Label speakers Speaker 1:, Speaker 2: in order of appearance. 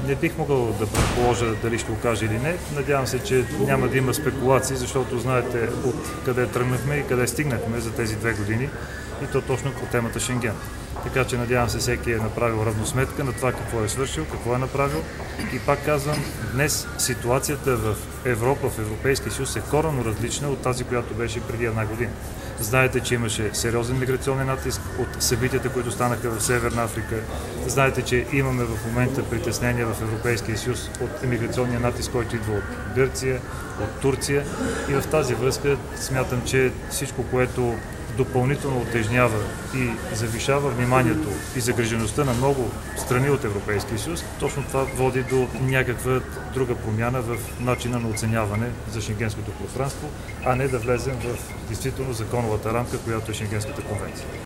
Speaker 1: Не бих могъл да предположа дали ще окаже или не. Надявам се, че няма да има спекулации, защото знаете от къде тръгнахме и къде стигнахме за тези 2 години и то точно по темата Шенген. Така че надявам се всеки е направил равносметка на това какво е свършил, какво е направил. И пак казвам, днес ситуацията в Европа, в Европейския съюз е коренно различна от тази, която беше преди 1 година. Знаете, че имаше сериозен миграционен натиск от събитията, които станаха в Северна Африка. Знаете, че имаме в момента притеснения в Европейския съюз от миграционния натиск, който идва от Гърция, от Турция. И в тази връзка смятам, че всичко, което допълнително утежнява и завишава вниманието и загрижеността на много страни от Европейския съюз, точно това води до някаква друга промяна в начина на оценяване за шенгенското пространство, а не да влезем в действително законовата рамка, която е Шенгенската конвенция.